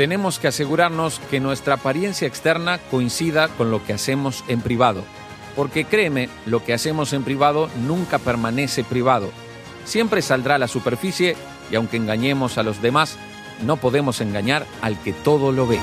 Tenemos que asegurarnos que nuestra apariencia externa coincida con lo que hacemos en privado. Porque créeme, lo que hacemos en privado nunca permanece privado. Siempre saldrá a la superficie y aunque engañemos a los demás, no podemos engañar al que todo lo ve.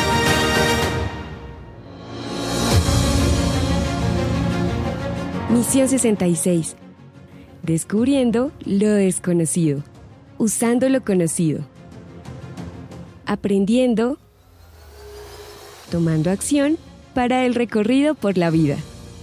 Misión 66. Descubriendo lo desconocido. Usando lo conocido. Aprendiendo. Tomando acción para el recorrido por la vida.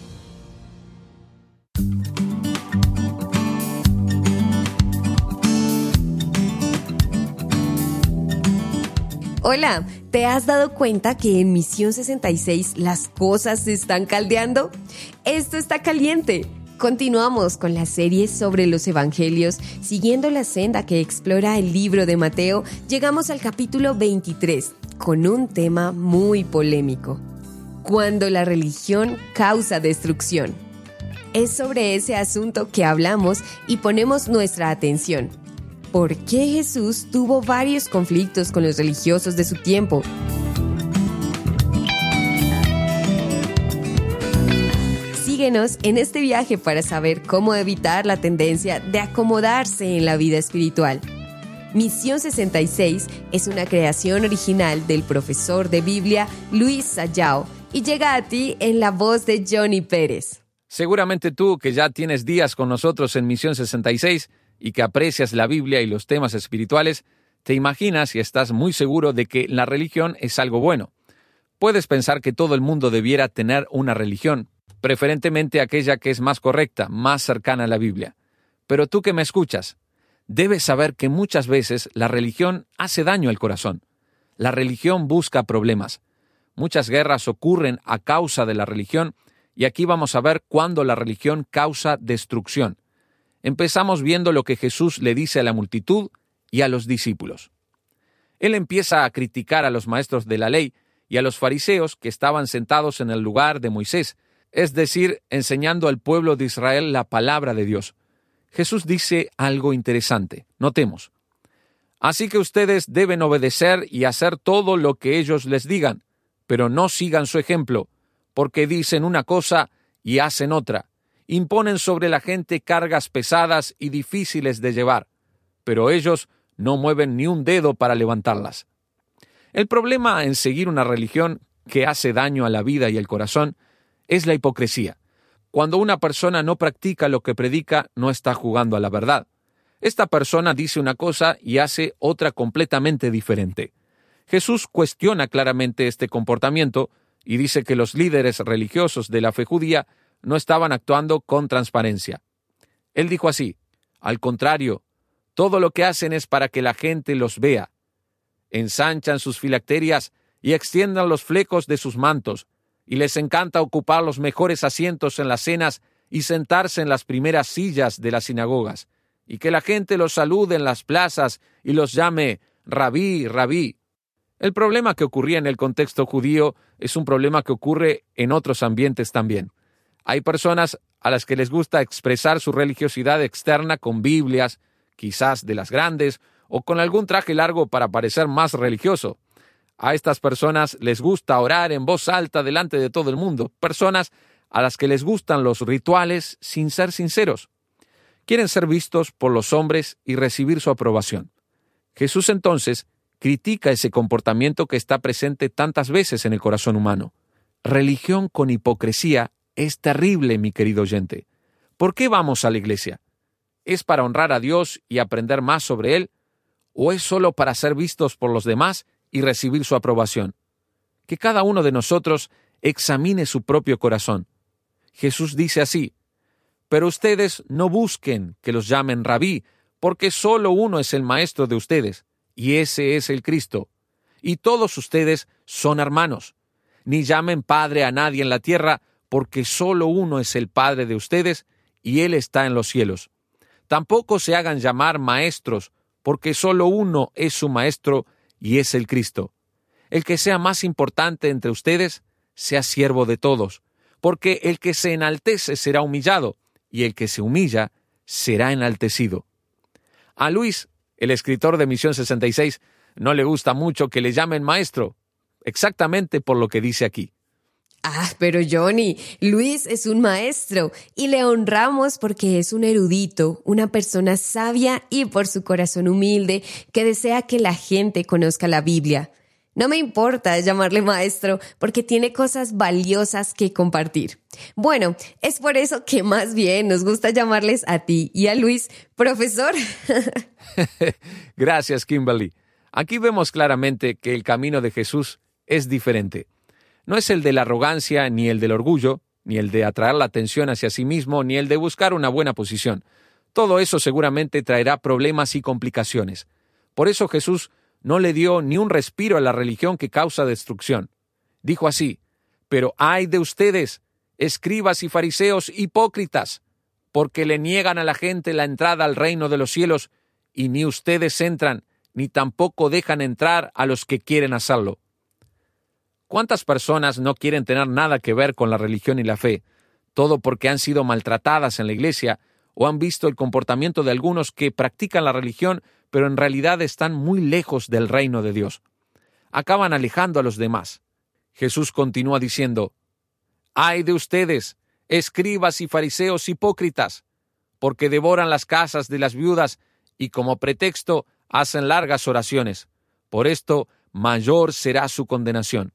Hola, ¿te has dado cuenta que en Misión 66 las cosas se están caldeando? Esto está caliente. Continuamos con la serie sobre los evangelios. Siguiendo la senda que explora el libro de Mateo, llegamos al capítulo 23, con un tema muy polémico. Cuando la religión causa destrucción. Es sobre ese asunto que hablamos y ponemos nuestra atención. ¿Por qué Jesús tuvo varios conflictos con los religiosos de su tiempo? Síguenos en este viaje para saber cómo evitar la tendencia de acomodarse en la vida espiritual. Misión 66 es una creación original del profesor de Biblia Luis Sayao y llega a ti en la voz de Johnny Pérez. Seguramente tú, que ya tienes días con nosotros en Misión 66 y que aprecias la Biblia y los temas espirituales, te imaginas y estás muy seguro de que la religión es algo bueno. Puedes pensar que todo el mundo debiera tener una religión, preferentemente aquella que es más correcta, más cercana a la Biblia. Pero tú que me escuchas, debes saber que muchas veces la religión hace daño al corazón. La religión busca problemas. Muchas guerras ocurren a causa de la religión y aquí vamos a ver cuándo la religión causa destrucción. Empezamos viendo lo que Jesús le dice a la multitud y a los discípulos. Él empieza a criticar a los maestros de la ley y a los fariseos que estaban sentados en el lugar de Moisés, es decir, enseñando al pueblo de Israel la palabra de Dios. Jesús dice algo interesante. Notemos. Así que ustedes deben obedecer y hacer todo lo que ellos les digan, pero no sigan su ejemplo, porque dicen una cosa y hacen otra. Imponen sobre la gente cargas pesadas y difíciles de llevar, pero ellos no mueven ni un dedo para levantarlas. El problema en seguir una religión que hace daño a la vida y el corazón es la hipocresía. Cuando una persona no practica lo que predica, no está jugando a la verdad. Esta persona dice una cosa y hace otra completamente diferente. Jesús cuestiona claramente este comportamiento y dice que los líderes religiosos de la fe judía no estaban actuando con transparencia. Él dijo así: al contrario, todo lo que hacen es para que la gente los vea. Ensanchan sus filacterias y extiendan los flecos de sus mantos, y les encanta ocupar los mejores asientos en las cenas y sentarse en las primeras sillas de las sinagogas, y que la gente los salude en las plazas y los llame Rabí, Rabí. El problema que ocurría en el contexto judío es un problema que ocurre en otros ambientes también. Hay personas a las que les gusta expresar su religiosidad externa con Biblias, quizás de las grandes, o con algún traje largo para parecer más religioso. A estas personas les gusta orar en voz alta delante de todo el mundo. Personas a las que les gustan los rituales sin ser sinceros. Quieren ser vistos por los hombres y recibir su aprobación. Jesús entonces critica ese comportamiento que está presente tantas veces en el corazón humano. Religión con hipocresía es terrible, mi querido oyente. ¿Por qué vamos a la iglesia? ¿Es para honrar a Dios y aprender más sobre Él? ¿O es solo para ser vistos por los demás y recibir su aprobación? Que cada uno de nosotros examine su propio corazón. Jesús dice así: pero ustedes no busquen que los llamen rabí, porque solo uno es el maestro de ustedes, y ese es el Cristo. Y todos ustedes son hermanos. Ni llamen padre a nadie en la tierra, porque solo uno es el Padre de ustedes, y Él está en los cielos. Tampoco se hagan llamar maestros, porque solo uno es su maestro, y es el Cristo. El que sea más importante entre ustedes, sea siervo de todos, porque el que se enaltece será humillado, y el que se humilla será enaltecido. A Luis, el escritor de Misión 66, no le gusta mucho que le llamen maestro, exactamente por lo que dice aquí. Pero Johnny, Luis es un maestro y le honramos porque es un erudito, una persona sabia y por su corazón humilde que desea que la gente conozca la Biblia. No me importa llamarle maestro porque tiene cosas valiosas que compartir. Bueno, es por eso que más bien nos gusta llamarles a ti y a Luis profesor. Gracias, Kimberly. Aquí vemos claramente que el camino de Jesús es diferente. No es el de la arrogancia, ni el del orgullo, ni el de atraer la atención hacia sí mismo, ni el de buscar una buena posición. Todo eso seguramente traerá problemas y complicaciones. Por eso Jesús no le dio ni un respiro a la religión que causa destrucción. Dijo así: «Pero ay de ustedes, escribas y fariseos hipócritas, porque le niegan a la gente la entrada al reino de los cielos, y ni ustedes entran, ni tampoco dejan entrar a los que quieren hacerlo». ¿Cuántas personas no quieren tener nada que ver con la religión y la fe? Todo porque han sido maltratadas en la iglesia o han visto el comportamiento de algunos que practican la religión, pero en realidad están muy lejos del reino de Dios. Acaban alejando a los demás. Jesús continúa diciendo: «Ay de ustedes, escribas y fariseos hipócritas, porque devoran las casas de las viudas y como pretexto hacen largas oraciones. Por esto, mayor será su condenación».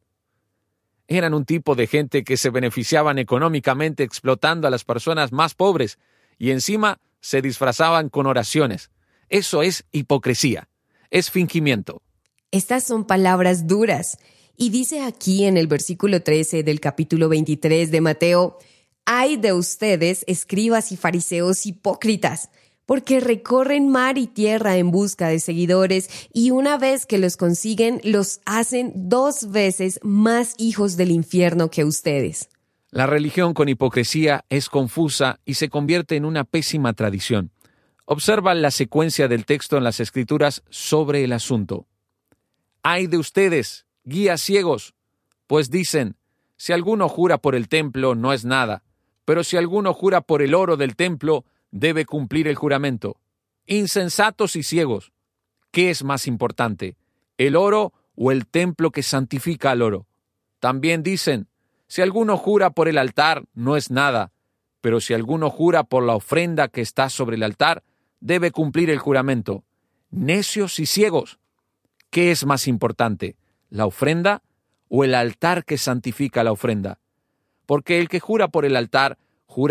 Eran un tipo de gente que se beneficiaban económicamente explotando a las personas más pobres y encima se disfrazaban con oraciones. Eso es hipocresía, es fingimiento. Estas son palabras duras. Y dice aquí en el versículo 13 del capítulo 23 de Mateo: «Ay de ustedes, escribas y fariseos hipócritas, porque recorren mar y tierra en busca de seguidores, y una vez que los consiguen, los hacen 2 veces más hijos del infierno que ustedes». La religión con hipocresía es confusa y se convierte en una pésima tradición. Observa la secuencia del texto en las Escrituras sobre el asunto. «Ay de ustedes, guías ciegos, pues dicen, si alguno jura por el templo, no es nada, pero si alguno jura por el oro del templo, debe cumplir el juramento. Insensatos y ciegos, ¿qué es más importante, el oro o el templo que santifica al oro? También dicen, si alguno jura por el altar, no es nada, pero si alguno jura por la ofrenda que está sobre el altar, debe cumplir el juramento. Necios y ciegos, ¿qué es más importante, la ofrenda o el altar que santifica la ofrenda? Porque el que jura por el altar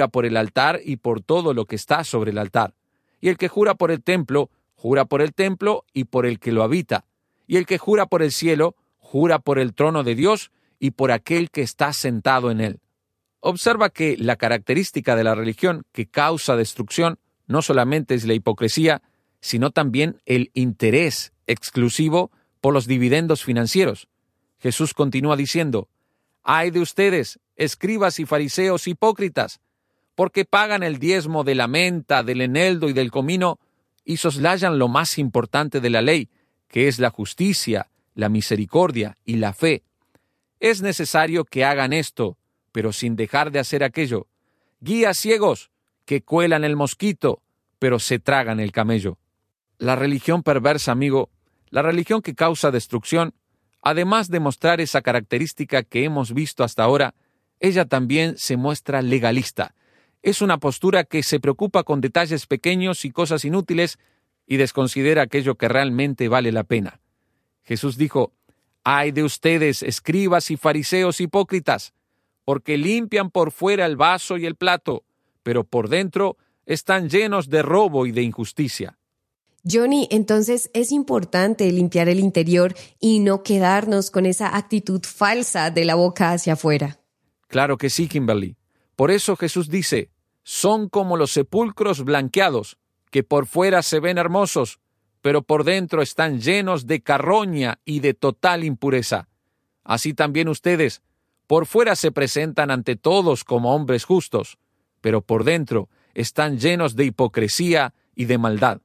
y por todo lo que está sobre el altar. Y el que jura por el templo y por el que lo habita. Y el que jura por el cielo, jura por el trono de Dios y por aquel que está sentado en él». Observa que la característica de la religión que causa destrucción no solamente es la hipocresía, sino también el interés exclusivo por los dividendos financieros. Jesús continúa diciendo: «Ay de ustedes, escribas y fariseos hipócritas, porque pagan el diezmo de la menta, del eneldo y del comino, y soslayan lo más importante de la ley, que es la justicia, la misericordia y la fe. Es necesario que hagan esto, pero sin dejar de hacer aquello. Guías ciegos, que cuelan el mosquito, pero se tragan el camello». La religión perversa, amigo, la religión que causa destrucción, además de mostrar esa característica que hemos visto hasta ahora, ella también se muestra legalista. Es una postura que se preocupa con detalles pequeños y cosas inútiles y desconsidera aquello que realmente vale la pena. Jesús dijo: «Ay de ustedes, escribas y fariseos hipócritas, porque limpian por fuera el vaso y el plato, pero por dentro están llenos de robo y de injusticia». Johnny, entonces es importante limpiar el interior y no quedarnos con esa actitud falsa de la boca hacia afuera. Claro que sí, Kimberly. Por eso Jesús dice: «Son como los sepulcros blanqueados, que por fuera se ven hermosos, pero por dentro están llenos de carroña y de total impureza. Así también ustedes, por fuera se presentan ante todos como hombres justos, pero por dentro están llenos de hipocresía y de maldad».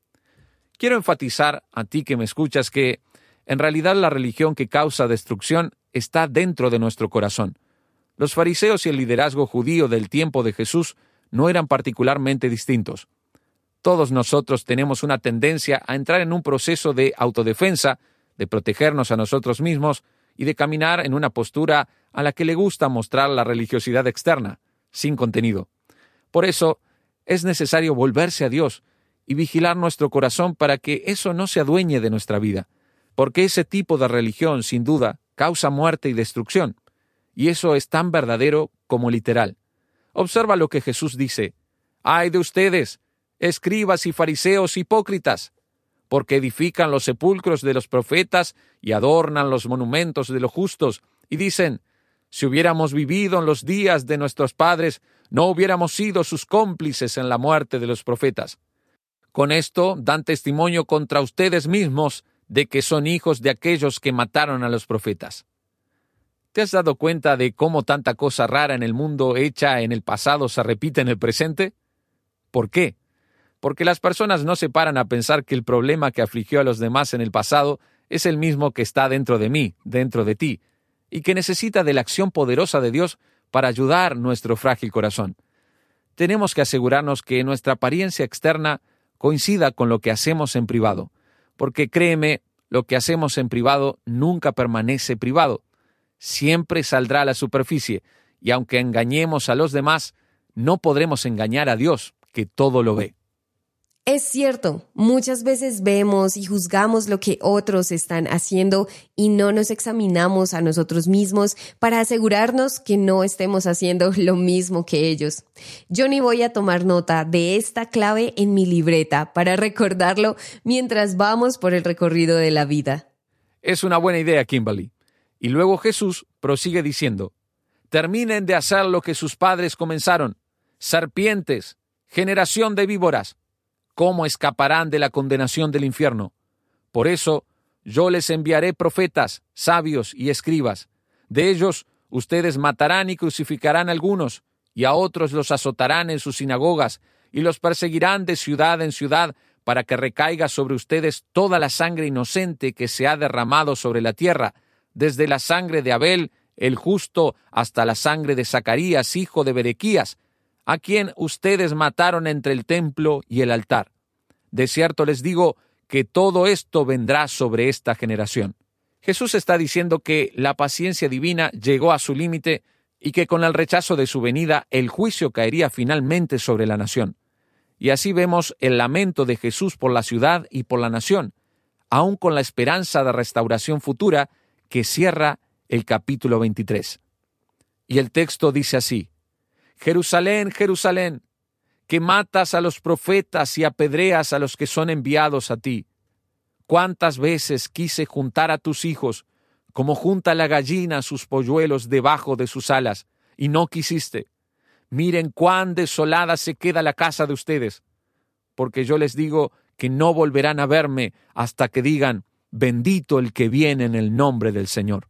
Quiero enfatizar a ti que me escuchas que, en realidad, la religión que causa destrucción está dentro de nuestro corazón. Los fariseos y el liderazgo judío del tiempo de Jesús no eran particularmente distintos. Todos nosotros tenemos una tendencia a entrar en un proceso de autodefensa de protegernos a nosotros mismos y de caminar en una postura a la que le gusta mostrar la religiosidad externa, sin contenido. Por eso, es necesario volverse a Dios y vigilar nuestro corazón para que eso no se adueñe de nuestra vida, porque ese tipo de religión, sin duda, causa muerte y destrucción, y eso es tan verdadero como literal. Observa lo que Jesús dice: «¡Ay de ustedes, escribas y fariseos hipócritas! Porque edifican los sepulcros de los profetas y adornan los monumentos de los justos, y dicen: si hubiéramos vivido en los días de nuestros padres, no hubiéramos sido sus cómplices en la muerte de los profetas. Con esto dan testimonio contra ustedes mismos de que son hijos de aquellos que mataron a los profetas». ¿Te has dado cuenta de cómo tanta cosa rara en el mundo hecha en el pasado se repite en el presente? ¿Por qué? Porque las personas no se paran a pensar que el problema que afligió a los demás en el pasado es el mismo que está dentro de mí, dentro de ti, y que necesita de la acción poderosa de Dios para ayudar nuestro frágil corazón. Tenemos que asegurarnos que nuestra apariencia externa coincida con lo que hacemos en privado, porque créeme, lo que hacemos en privado nunca permanece privado. Siempre saldrá a la superficie, y aunque engañemos a los demás, no podremos engañar a Dios, que todo lo ve. Es cierto, muchas veces vemos y juzgamos lo que otros están haciendo y no nos examinamos a nosotros mismos para asegurarnos que no estemos haciendo lo mismo que ellos. Yo ni voy a tomar nota de esta clave en mi libreta para recordarlo mientras vamos por el recorrido de la vida. Es una buena idea, Kimberly. Y luego Jesús prosigue diciendo: terminen de hacer lo que sus padres comenzaron. Serpientes, generación de víboras, ¿cómo escaparán de la condenación del infierno? Por eso, yo les enviaré profetas, sabios y escribas. De ellos, ustedes matarán y crucificarán a algunos, y a otros los azotarán en sus sinagogas, y los perseguirán de ciudad en ciudad, para que recaiga sobre ustedes toda la sangre inocente que se ha derramado sobre la tierra, desde la sangre de Abel, el justo, hasta la sangre de Zacarías, hijo de Berequías, a quien ustedes mataron entre el templo y el altar. De cierto les digo que todo esto vendrá sobre esta generación». Jesús está diciendo que la paciencia divina llegó a su límite y que con el rechazo de su venida el juicio caería finalmente sobre la nación. Y así vemos el lamento de Jesús por la ciudad y por la nación, aun con la esperanza de restauración futura que cierra el capítulo 23. Y el texto dice así: «Jerusalén, Jerusalén, que matas a los profetas y apedreas a los que son enviados a ti. ¿Cuántas veces quise juntar a tus hijos, como junta la gallina sus polluelos debajo de sus alas, y no quisiste? Miren cuán desolada se queda la casa de ustedes, porque yo les digo que no volverán a verme hasta que digan: bendito el que viene en el nombre del Señor».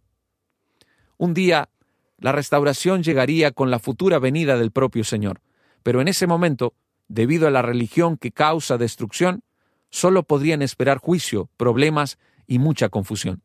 Un día, la restauración llegaría con la futura venida del propio Señor, pero en ese momento, debido a la religión que causa destrucción, solo podrían esperar juicio, problemas y mucha confusión.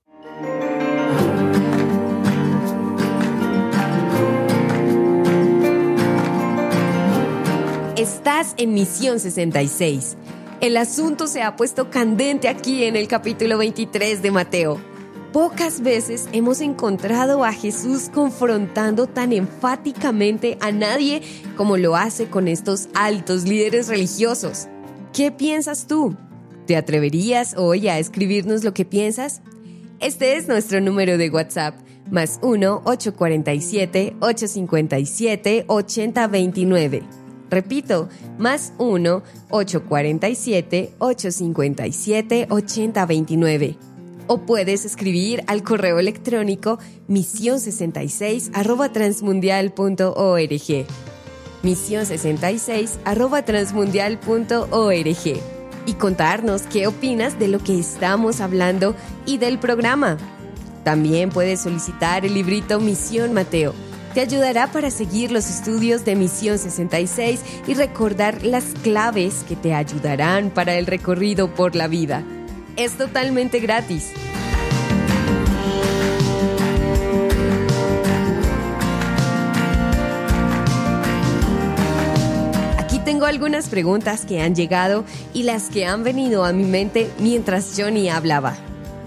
Estás en Misión 66. El asunto se ha puesto candente aquí en el capítulo 23 de Mateo. Pocas veces hemos encontrado a Jesús confrontando tan enfáticamente a nadie como lo hace con estos altos líderes religiosos. ¿Qué piensas tú? ¿Te atreverías hoy a escribirnos lo que piensas? Este es nuestro número de WhatsApp, más 1-847-857-8029. Repito, más 1-847-857-8029. O puedes escribir al correo electrónico misión66@transmundial.org. misión66@transmundial.org. Y contarnos qué opinas de lo que estamos hablando y del programa. También puedes solicitar el librito Misión Mateo. Te ayudará para seguir los estudios de Misión 66 y recordar las claves que te ayudarán para el recorrido por la vida. Es totalmente gratis. Aquí tengo algunas preguntas que han llegado y las que han venido a mi mente mientras Johnny hablaba.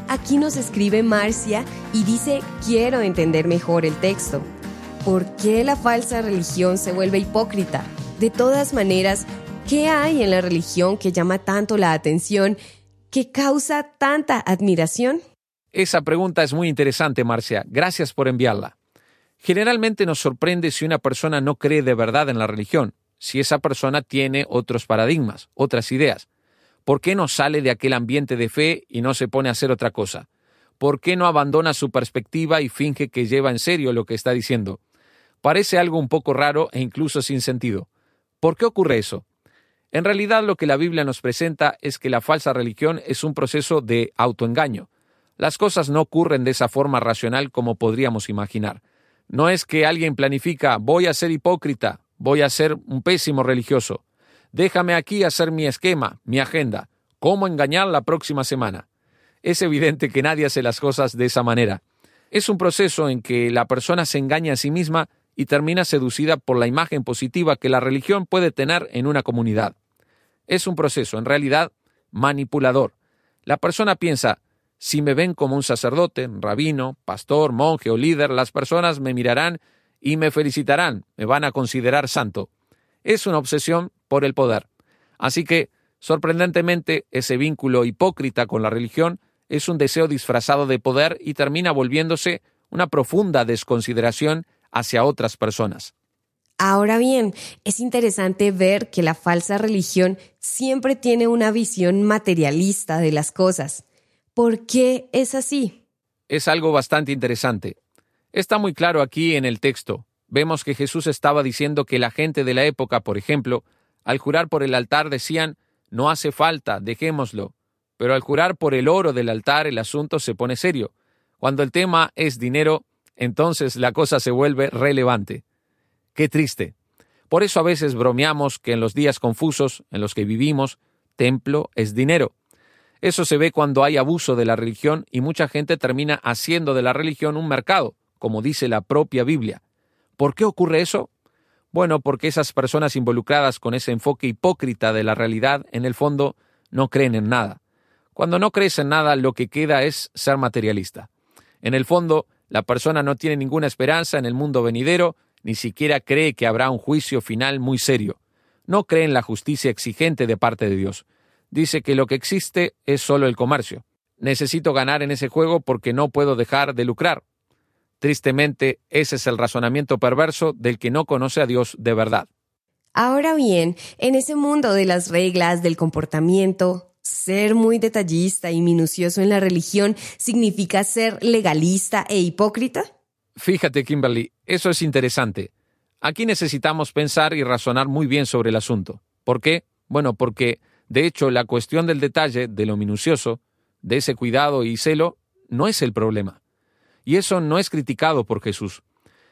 Aquí nos escribe Marcia y dice, quiero entender mejor el texto. ¿Por qué la falsa religión se vuelve hipócrita? De todas maneras, ¿qué hay en la religión que llama tanto la atención, que causa tanta admiración? Esa pregunta es muy interesante, Marcia. Gracias por enviarla. Generalmente nos sorprende si una persona no cree de verdad en la religión, si esa persona tiene otros paradigmas, otras ideas. ¿Por qué no sale de aquel ambiente de fe y no se pone a hacer otra cosa? ¿Por qué no abandona su perspectiva y finge que lleva en serio lo que está diciendo? Parece algo un poco raro e incluso sin sentido. ¿Por qué ocurre eso? En realidad lo que la Biblia nos presenta es que la falsa religión es un proceso de autoengaño. Las cosas no ocurren de esa forma racional como podríamos imaginar. No es que alguien planifica, voy a ser hipócrita, voy a ser un pésimo religioso. Déjame aquí hacer mi esquema, mi agenda, cómo engañar la próxima semana. Es evidente que nadie hace las cosas de esa manera. Es un proceso en que la persona se engaña a sí misma y termina seducida por la imagen positiva que la religión puede tener en una comunidad. Es un proceso, en realidad, manipulador. La persona piensa, si me ven como un sacerdote, rabino, pastor, monje o líder, las personas me mirarán y me felicitarán, me van a considerar santo. Es una obsesión por el poder. Así que, sorprendentemente, ese vínculo hipócrita con la religión es un deseo disfrazado de poder y termina volviéndose una profunda desconsideración hacia otras personas. Ahora bien, es interesante ver que la falsa religión siempre tiene una visión materialista de las cosas. ¿Por qué es así? Es algo bastante interesante. Está muy claro aquí en el texto. Vemos que Jesús estaba diciendo que la gente de la época, por ejemplo, al jurar por el altar decían, no hace falta, dejémoslo. Pero al jurar por el oro del altar el asunto se pone serio. Cuando el tema es dinero, entonces la cosa se vuelve relevante. Qué triste. Por eso a veces bromeamos que en los días confusos en los que vivimos, templo es dinero. Eso se ve cuando hay abuso de la religión y mucha gente termina haciendo de la religión un mercado, como dice la propia Biblia. ¿Por qué ocurre eso? Bueno, porque esas personas involucradas con ese enfoque hipócrita de la realidad, en el fondo, no creen en nada. Cuando no crees en nada, lo que queda es ser materialista. En el fondo, la persona no tiene ninguna esperanza en el mundo venidero, ni siquiera cree que habrá un juicio final muy serio. No cree en la justicia exigente de parte de Dios. Dice que lo que existe es solo el comercio. Necesito ganar en ese juego porque no puedo dejar de lucrar. Tristemente, ese es el razonamiento perverso del que no conoce a Dios de verdad. Ahora bien, en ese mundo de las reglas, del comportamiento, ser muy detallista y minucioso en la religión significa ser legalista e hipócrita. Fíjate, Kimberly, eso es interesante. Aquí necesitamos pensar y razonar muy bien sobre el asunto. ¿Por qué? Bueno, porque, de hecho, la cuestión del detalle, de lo minucioso, de ese cuidado y celo, no es el problema. Y eso no es criticado por Jesús.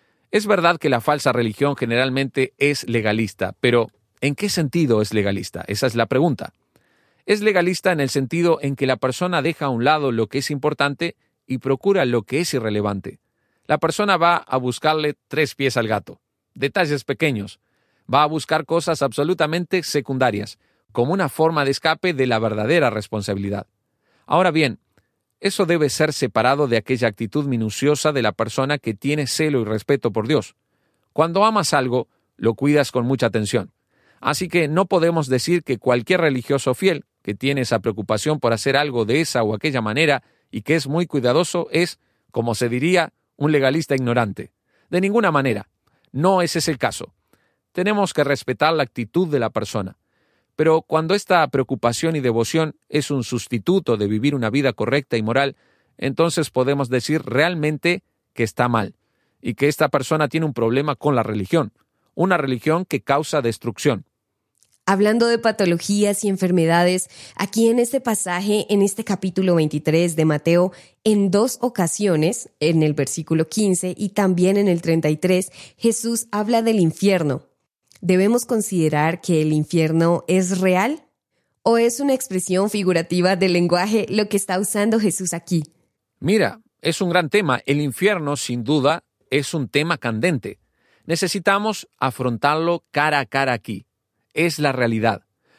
Es verdad que la falsa religión generalmente es legalista, pero ¿en qué sentido es legalista? Esa es la pregunta. Es legalista en el sentido en que la persona deja a un lado lo que es importante y procura lo que es irrelevante. La persona va a buscarle 3 pies al gato, detalles pequeños. Va a buscar cosas absolutamente secundarias, como una forma de escape de la verdadera responsabilidad. Ahora bien, eso debe ser separado de aquella actitud minuciosa de la persona que tiene celo y respeto por Dios. Cuando amas algo, lo cuidas con mucha atención. Así que no podemos decir que cualquier religioso fiel que tiene esa preocupación por hacer algo de esa o aquella manera y que es muy cuidadoso es, como se diría, un legalista ignorante. De ninguna manera. No ese es el caso. Tenemos que respetar la actitud de la persona. Pero cuando esta preocupación y devoción es un sustituto de vivir una vida correcta y moral, entonces podemos decir realmente que está mal y que esta persona tiene un problema con la religión, una religión que causa destrucción. Hablando de patologías y enfermedades, aquí en este pasaje, en este capítulo 23 de Mateo, en 2 ocasiones, en el versículo 15 y también en el 33, Jesús habla del infierno. ¿Debemos considerar que el infierno es real? ¿O es una expresión figurativa del lenguaje lo que está usando Jesús aquí? Mira, es un gran tema. El infierno, sin duda, es un tema candente. Necesitamos afrontarlo cara a cara aquí. Es la realidad.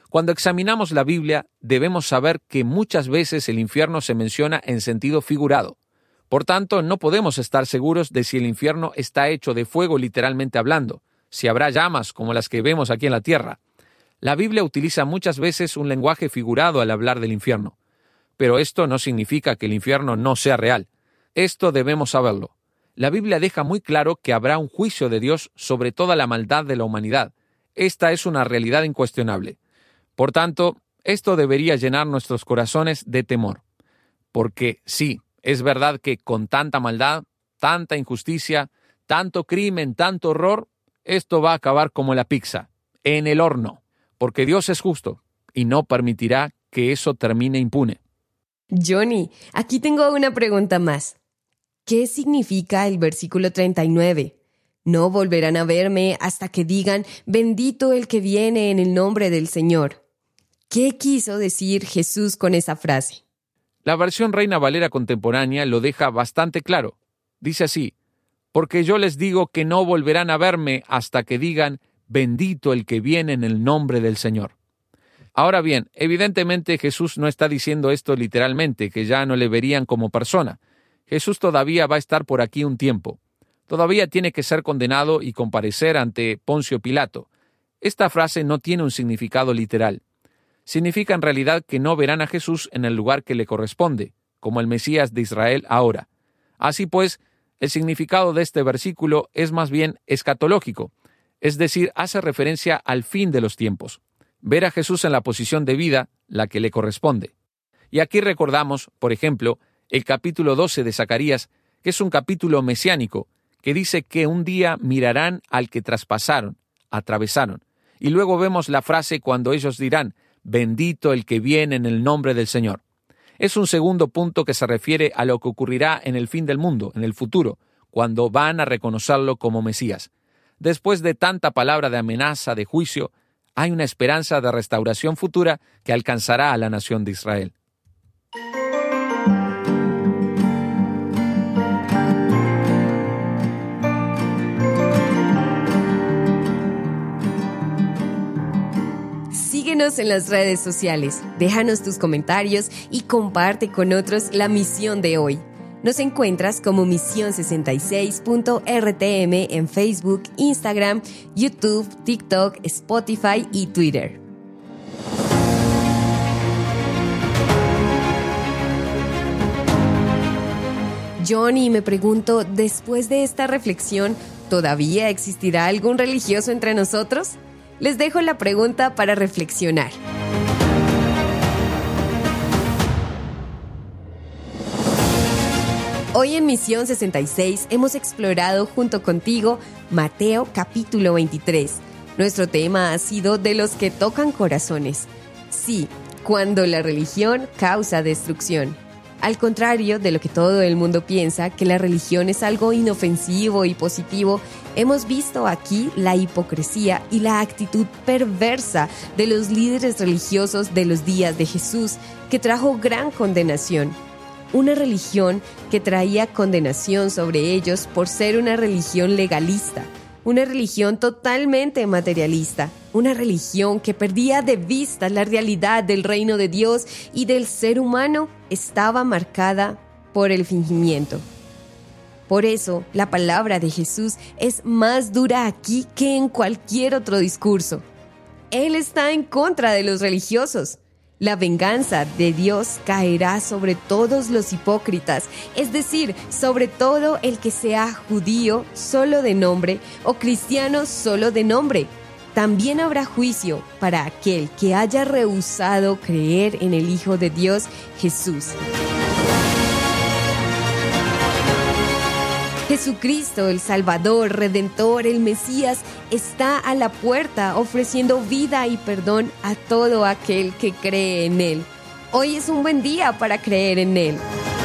Cuando examinamos la Biblia, debemos saber que muchas veces el infierno se menciona en sentido figurado. Por tanto, no podemos estar seguros de si el infierno está hecho de fuego literalmente hablando, si habrá llamas como las que vemos aquí en la tierra. La Biblia utiliza muchas veces un lenguaje figurado al hablar del infierno. Pero esto no significa que el infierno no sea real. Esto debemos saberlo. La Biblia deja muy claro que habrá un juicio de Dios sobre toda la maldad de la humanidad. Esta es una realidad incuestionable. Por tanto, esto debería llenar nuestros corazones de temor. Porque sí, es verdad que con tanta maldad, tanta injusticia, tanto crimen, tanto horror, esto va a acabar como la pizza, en el horno. Porque Dios es justo y no permitirá que eso termine impune. Johnny, aquí tengo una pregunta más. ¿Qué significa el versículo 39? No volverán a verme hasta que digan, bendito el que viene en el nombre del Señor. ¿Qué quiso decir Jesús con esa frase? La versión Reina Valera contemporánea lo deja bastante claro. Dice así, porque yo les digo que no volverán a verme hasta que digan, bendito el que viene en el nombre del Señor. Ahora bien, evidentemente Jesús no está diciendo esto literalmente, que ya no le verían como persona. Jesús todavía va a estar por aquí un tiempo. Todavía tiene que ser condenado y comparecer ante Poncio Pilato. Esta frase no tiene un significado literal. Significa en realidad que no verán a Jesús en el lugar que le corresponde, como el Mesías de Israel ahora. Así pues, el significado de este versículo es más bien escatológico, es decir, hace referencia al fin de los tiempos. Ver a Jesús en la posición de vida, la que le corresponde. Y aquí recordamos, por ejemplo, el capítulo 12 de Zacarías, que es un capítulo mesiánico, que dice que un día mirarán al que traspasaron, atravesaron. Y luego vemos la frase cuando ellos dirán, bendito el que viene en el nombre del Señor. Es un segundo punto que se refiere a lo que ocurrirá en el fin del mundo, en el futuro, cuando van a reconocerlo como Mesías. Después de tanta palabra de amenaza, de juicio, hay una esperanza de restauración futura que alcanzará a la nación de Israel. Síguenos en las redes sociales, déjanos tus comentarios y comparte con otros la misión de hoy. Nos encuentras como Misión66.rtm en Facebook, Instagram, YouTube, TikTok, Spotify y Twitter. Johnny, me pregunto, después de esta reflexión, ¿todavía existirá algún religioso entre nosotros? Les dejo la pregunta para reflexionar. Hoy en Misión 66 hemos explorado junto contigo Mateo capítulo 23. Nuestro tema ha sido de los que tocan corazones. Sí, cuando la religión causa destrucción. Al contrario de lo que todo el mundo piensa, que la religión es algo inofensivo y positivo, hemos visto aquí la hipocresía y la actitud perversa de los líderes religiosos de los días de Jesús, que trajo gran condenación. Una religión que traía condenación sobre ellos por ser una religión legalista, una religión totalmente materialista, una religión que perdía de vista la realidad del reino de Dios y del ser humano estaba marcada por el fingimiento. Por eso, la palabra de Jesús es más dura aquí que en cualquier otro discurso. Él está en contra de los religiosos. La venganza de Dios caerá sobre todos los hipócritas, es decir, sobre todo el que sea judío solo de nombre o cristiano solo de nombre. También habrá juicio para aquel que haya rehusado creer en el Hijo de Dios, Jesús. Jesucristo, el Salvador, Redentor, el Mesías, está a la puerta ofreciendo vida y perdón a todo aquel que cree en Él. Hoy es un buen día para creer en Él.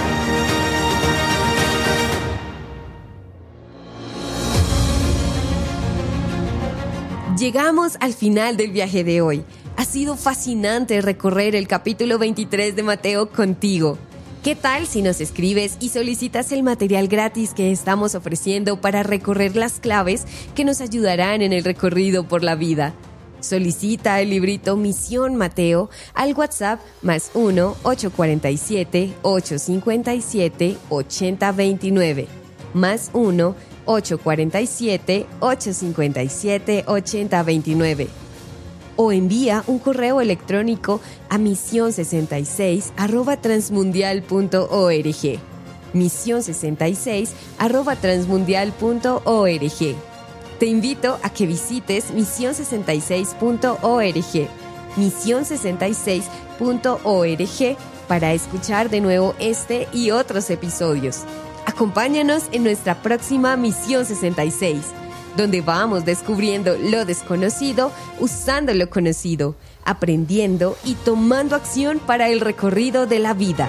Llegamos al final del viaje de hoy. Ha sido fascinante recorrer el capítulo 23 de Mateo contigo. ¿Qué tal si nos escribes y solicitas el material gratis que estamos ofreciendo para recorrer las claves que nos ayudarán en el recorrido por la vida? Solicita el librito Misión Mateo al WhatsApp +1 847 857 8029. +1 847 857 8029. O envía un correo electrónico a mision66@transmundial.org. mision66@transmundial.org. Te invito a que visites mision66.org. mision66.org para escuchar de nuevo este y otros episodios. Acompáñanos en nuestra próxima Misión 66, donde vamos descubriendo lo desconocido usando lo conocido, aprendiendo y tomando acción para el recorrido de la vida.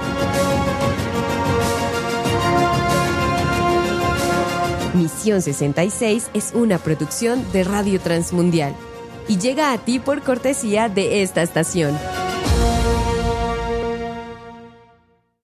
Misión 66 es una producción de Radio Transmundial y llega a ti por cortesía de esta estación.